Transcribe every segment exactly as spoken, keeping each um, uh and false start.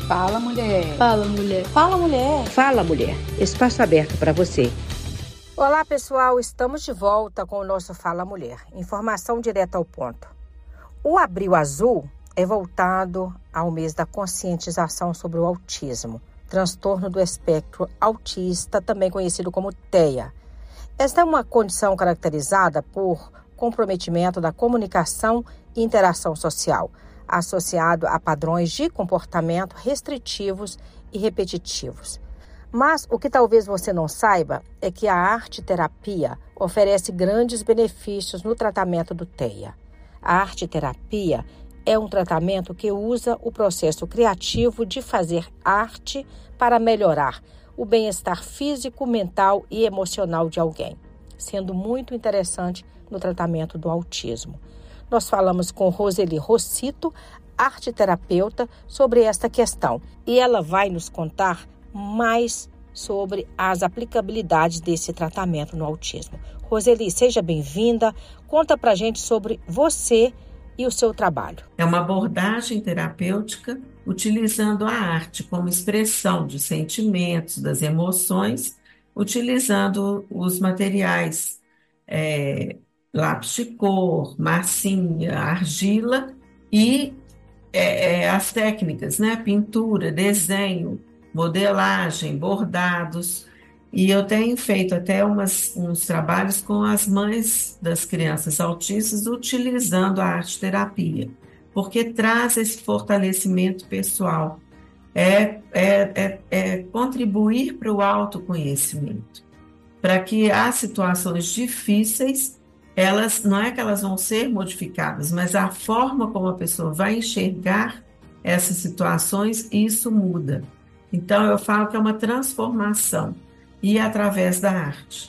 Fala, mulher. Fala, mulher. Fala, mulher. Fala, mulher. Espaço aberto para você. Olá, pessoal. Estamos de volta com o nosso Fala Mulher. Informação direta ao ponto. O Abril Azul é voltado ao mês da conscientização sobre o autismo, transtorno do espectro autista, também conhecido como TEA. Esta é uma condição caracterizada por comprometimento da comunicação e interação social, associado a padrões de comportamento restritivos e repetitivos. Mas o que talvez você não saiba é que a arte-terapia oferece grandes benefícios no tratamento do TEA. A arte-terapia é um tratamento que usa o processo criativo de fazer arte para melhorar o bem-estar físico, mental e emocional de alguém, sendo muito interessante no tratamento do autismo. Nós falamos com Roseli Rossito, arte-terapeuta, sobre esta questão e ela vai nos contar mais sobre as aplicabilidades desse tratamento no autismo. Roseli, seja bem-vinda. Conta pra gente sobre você e o seu trabalho. É uma abordagem terapêutica utilizando a arte como expressão de sentimentos, das emoções, utilizando os materiais, é, lápis de cor, massinha, argila e é, é, as técnicas, né? Pintura, desenho, modelagem, bordados. E eu tenho feito até umas, uns trabalhos com as mães das crianças autistas utilizando a arte-terapia, porque traz esse fortalecimento pessoal, é, é, é, é contribuir para o autoconhecimento, para que as situações difíceis, elas não é que elas vão ser modificadas, mas a forma como a pessoa vai enxergar essas situações, isso muda. Então, eu falo que é uma transformação, e através da arte,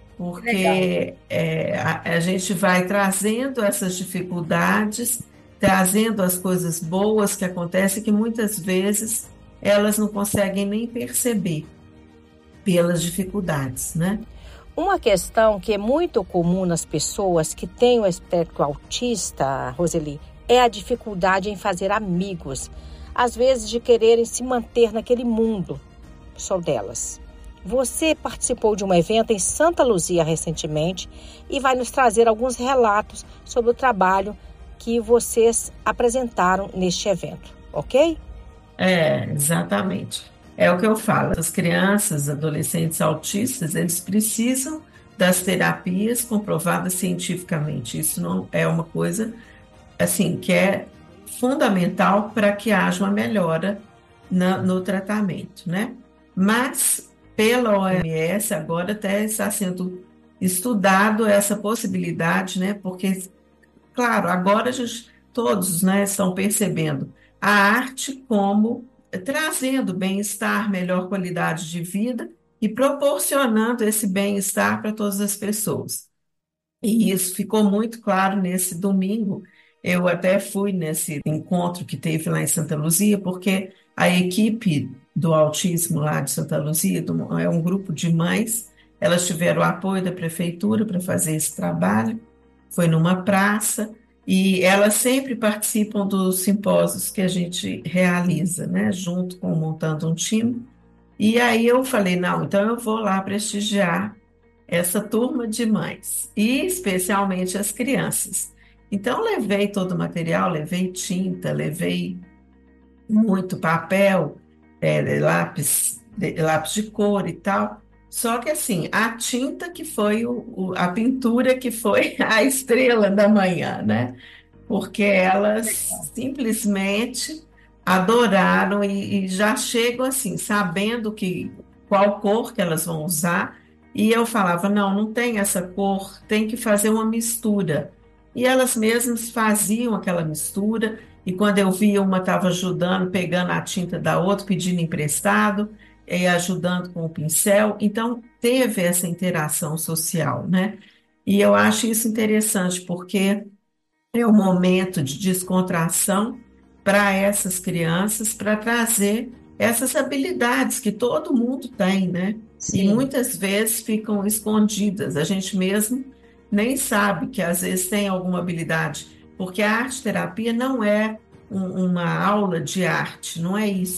porque é, a, a gente vai trazendo essas dificuldades, trazendo as coisas boas que acontecem, que muitas vezes elas não conseguem nem perceber pelas dificuldades, né? Uma questão que é muito comum nas pessoas que têm o espectro autista, Roseli, é a dificuldade em fazer amigos, às vezes de quererem se manter naquele mundo só delas. Você participou de um evento em Santa Luzia recentemente e vai nos trazer alguns relatos sobre o trabalho que vocês apresentaram neste evento, ok? É, exatamente. É o que eu falo. As crianças, adolescentes autistas, eles precisam das terapias comprovadas cientificamente. Isso não é uma coisa assim que é fundamental para que haja uma melhora na, no tratamento, né? Mas pela O M S agora até está sendo estudado essa possibilidade, né? Porque, claro, agora a gente, todos, né, estão percebendo a arte como trazendo bem-estar, melhor qualidade de vida e proporcionando esse bem-estar para todas as pessoas. E isso ficou muito claro nesse domingo. Eu até fui nesse encontro que teve lá em Santa Luzia, porque a equipe do autismo lá de Santa Luzia do, é um grupo de mães, elas tiveram o apoio da prefeitura para fazer esse trabalho, foi numa praça, e elas sempre participam dos simpósios que a gente realiza, né, junto com Montando um Time. E aí eu falei, não, então eu vou lá prestigiar essa turma de mães, e especialmente as crianças. Então, levei todo o material, levei tinta, levei muito papel, é, lápis, de, lápis de cor e tal. Só que, assim, a tinta que foi, o, o, a pintura que foi a estrela da manhã, né? Porque elas simplesmente adoraram e, e já chegam, assim, sabendo que, qual cor que elas vão usar. E eu falava, não, não tem essa cor, tem que fazer uma mistura. E elas mesmas faziam aquela mistura, e quando eu via uma estava ajudando, pegando a tinta da outra, pedindo emprestado, e ajudando com o pincel. Então, teve essa interação social, né? E eu acho isso interessante, porque é um momento de descontração para essas crianças, para trazer essas habilidades que todo mundo tem, né? Sim. E muitas vezes ficam escondidas. A gente mesmo nem sabe que às vezes tem alguma habilidade, porque a arte-terapia não é um, uma aula de arte, não é isso.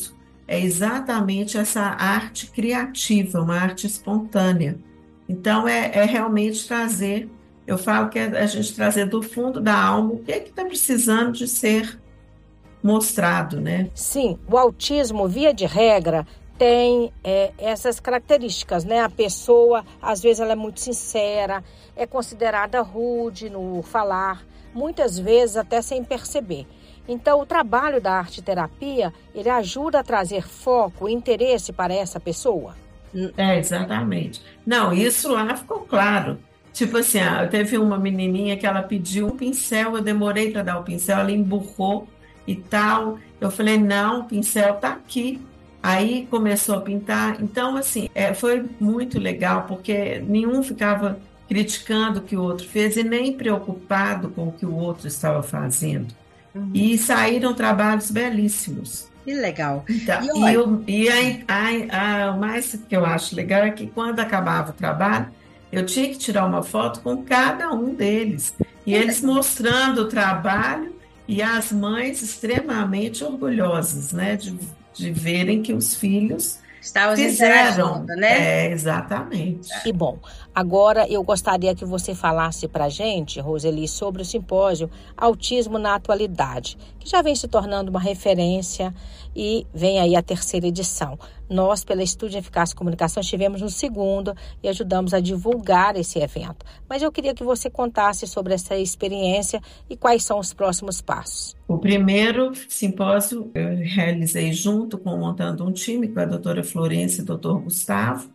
é exatamente essa arte criativa, uma arte espontânea. Então, é, é realmente trazer, eu falo que é a gente trazer do fundo da alma o que é que está precisando de ser mostrado, né? Sim, o autismo, via de regra, tem é, essas características, né? A pessoa, às vezes, ela é muito sincera, é considerada rude no falar, muitas vezes até sem perceber. Então, o trabalho da arte-terapia, ele ajuda a trazer foco e interesse para essa pessoa. É, exatamente. Não, isso lá ficou claro. Tipo assim, ah, teve uma menininha que ela pediu um pincel, eu demorei para dar o pincel, ela emburrou e tal. Eu falei, não, o pincel tá aqui. Aí começou a pintar. Então, assim, é, foi muito legal, porque nenhum ficava criticando o que o outro fez e nem preocupado com o que o outro estava fazendo. Uhum. E saíram trabalhos belíssimos. Que legal. Então, E e olha, eu, e aí, aí, a- o mais que eu acho legal é que quando acabava o trabalho, eu tinha que tirar uma foto com cada um deles. E que eles legal. mostrando o trabalho e as mães extremamente orgulhosas, né, de, de verem que os filhos Estávamos interagindo, fizeram. né? É, exatamente. E bom, agora eu gostaria que você falasse para a gente, Roseli, sobre o simpósio Autismo na Atualidade, que já vem se tornando uma referência e vem aí a terceira edição. Nós, pela Estúdio Eficácia Comunicação, estivemos no segundo e ajudamos a divulgar esse evento. Mas eu queria que você contasse sobre essa experiência e quais são os próximos passos. O primeiro simpósio eu realizei junto com Montando um Time, com a doutora Florência e o doutor Gustavo.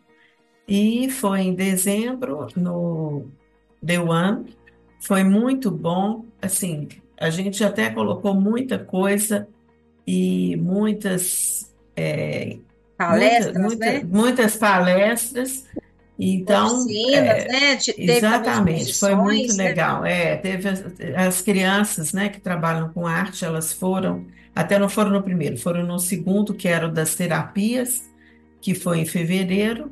E foi em dezembro, no The One. Foi muito bom. Assim, a gente até colocou muita coisa e muitas, é, muita, Palestras, muita, né? muitas palestras. Então, Oficinas, é, né? Te- Teve também exatamente, foi muito exposições, né? legal. É, teve as, as crianças, né, que trabalham com arte, elas foram, até não foram no primeiro, foram no segundo, que era o das terapias, que foi em fevereiro.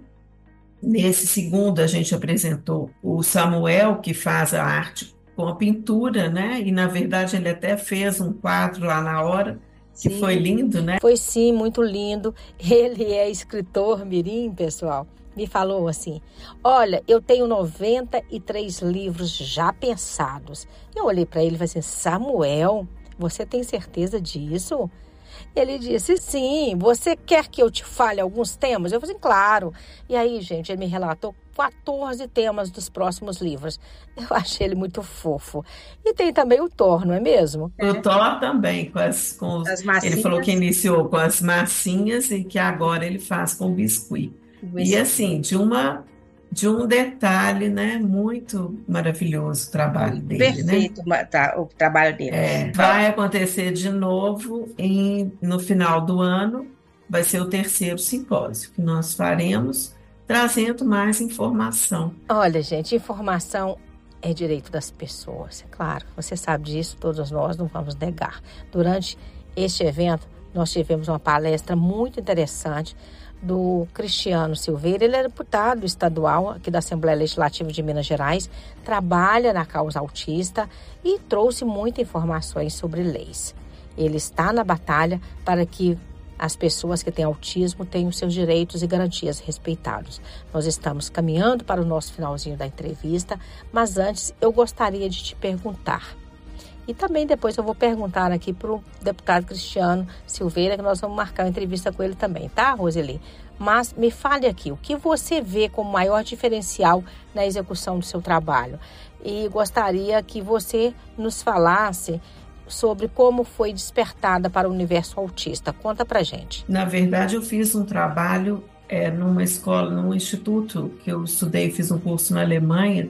Nesse segundo, a gente apresentou o Samuel, que faz a arte com a pintura, né? E, na verdade, ele até fez um quadro lá na hora, que foi Sim. lindo, né? Foi sim, muito lindo. Ele é escritor mirim, pessoal. Me falou assim: olha, eu tenho noventa e três livros já pensados. Eu olhei para ele e falei assim: Samuel, você tem certeza disso? Ele disse: sim, você quer que eu te fale alguns temas? Eu falei: claro. E aí, gente, ele me relatou quatorze temas dos próximos livros. Eu achei ele muito fofo. E tem também o Thor, não é mesmo? O Thor também, com as, com os, As ele falou que massinhas. iniciou com as massinhas e que agora ele faz com biscuit. E assim, de uma de um detalhe, né? Muito maravilhoso o trabalho dele, né? Perfeito, ma- tá, o trabalho dele. É, Ó, vai acontecer de novo em, no final do ano, vai ser o terceiro simpósio que nós faremos, trazendo mais informação. Olha, gente, informação é direito das pessoas. É claro, você sabe disso, todos nós não vamos negar. Durante este evento, nós tivemos uma palestra muito interessante do Cristiano Silveira. Ele é deputado estadual aqui da Assembleia Legislativa de Minas Gerais, trabalha na causa autista e trouxe muitas informações sobre leis. Ele está na batalha para que as pessoas que têm autismo tenham seus direitos e garantias respeitados. Nós estamos caminhando para o nosso finalzinho da entrevista, mas antes eu gostaria de te perguntar. E também depois eu vou perguntar aqui para o deputado Cristiano Silveira, que nós vamos marcar uma entrevista com ele também, tá, Roseli? Mas me fale aqui, o que você vê como maior diferencial na execução do seu trabalho? E gostaria que você nos falasse sobre como foi despertada para o universo autista. Conta pra gente. Na verdade, eu fiz um trabalho é, numa escola, num instituto que eu estudei, fiz um curso na Alemanha,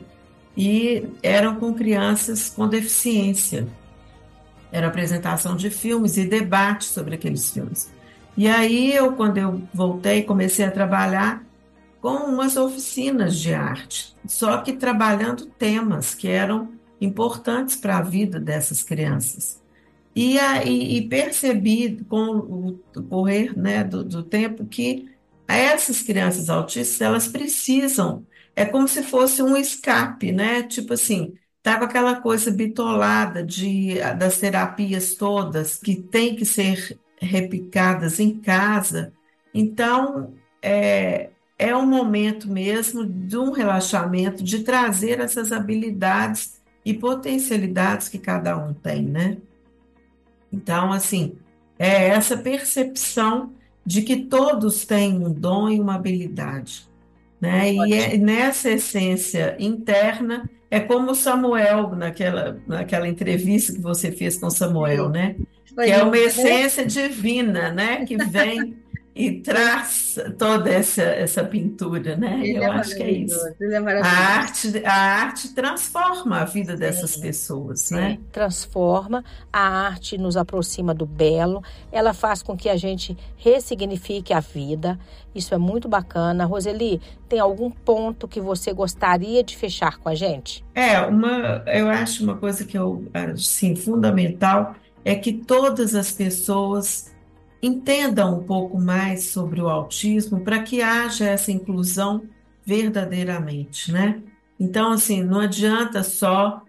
e eram com crianças com deficiência. Era apresentação de filmes e debate sobre aqueles filmes. E aí, eu, quando eu voltei, comecei a trabalhar com umas oficinas de arte, só que trabalhando temas que eram importantes para a vida dessas crianças. E, aí, e percebi com o correr, né, do, do tempo que essas crianças autistas, elas precisam, é como se fosse um escape, né? Tipo assim, tá com aquela coisa bitolada de, das terapias todas que tem que ser replicadas em casa. Então, é, é um momento mesmo de um relaxamento, de trazer essas habilidades e potencialidades que cada um tem, né? Então, assim, é essa percepção de que todos têm um dom e uma habilidade, né? E é, nessa essência interna, é como Samuel, naquela, naquela entrevista que você fez com Samuel, né? Foi Que é uma linda, né? essência divina, né? Que vem e traz toda essa, essa pintura, né? Ele Eu é acho que é isso. maravilhoso, ele é A maravilhoso. arte, a arte transforma a vida dessas Sim, pessoas, né? sim. Transforma, a arte nos aproxima do belo, ela faz com que a gente ressignifique a vida. Isso é muito bacana. Roseli, tem algum ponto que você gostaria de fechar com a gente? É, uma, eu acho uma coisa que eu acho assim, fundamental é que todas as pessoas entendam um pouco mais sobre o autismo para que haja essa inclusão verdadeiramente, né? Então, assim, não adianta só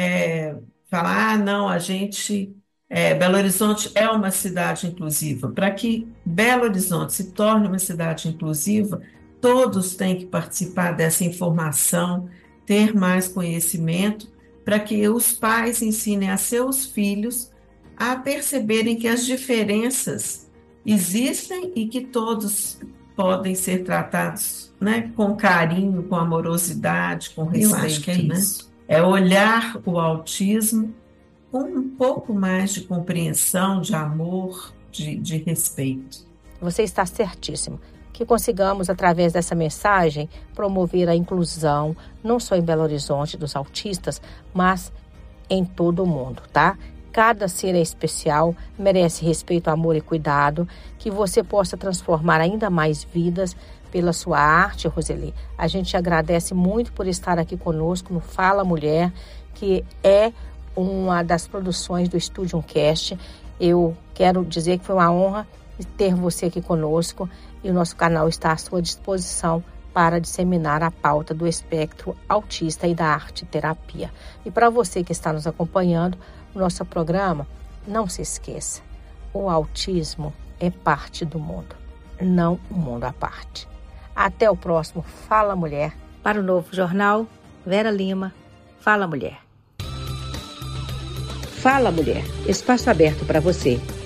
é, falar, ah, não, a gente, é, Belo Horizonte é uma cidade inclusiva. Para que Belo Horizonte se torne uma cidade inclusiva, todos têm que participar dessa informação, ter mais conhecimento, para que os pais ensinem a seus filhos a perceberem que as diferenças existem e que todos podem ser tratados, né, com carinho, com amorosidade, com Eu acho que é respeito, né? isso. É olhar o autismo com um pouco mais de compreensão, de amor, de, de respeito. Você está certíssimo. Que consigamos, através dessa mensagem, promover a inclusão, não só em Belo Horizonte dos autistas, mas em todo o mundo, tá? Cada ser é especial, merece respeito, amor e cuidado, que você possa transformar ainda mais vidas pela sua arte, Roseli. A gente agradece muito por estar aqui conosco no Fala Mulher, que é uma das produções do Estúdio Uncast. Eu quero dizer que foi uma honra ter você aqui conosco e o nosso canal está à sua disposição para disseminar a pauta do espectro autista e da arte terapia. E para você que está nos acompanhando, o nosso programa, não se esqueça, o autismo é parte do mundo, não um mundo à parte. Até o próximo Fala Mulher. Para o novo jornal, Vera Lima, Fala Mulher. Fala Mulher, espaço aberto para você.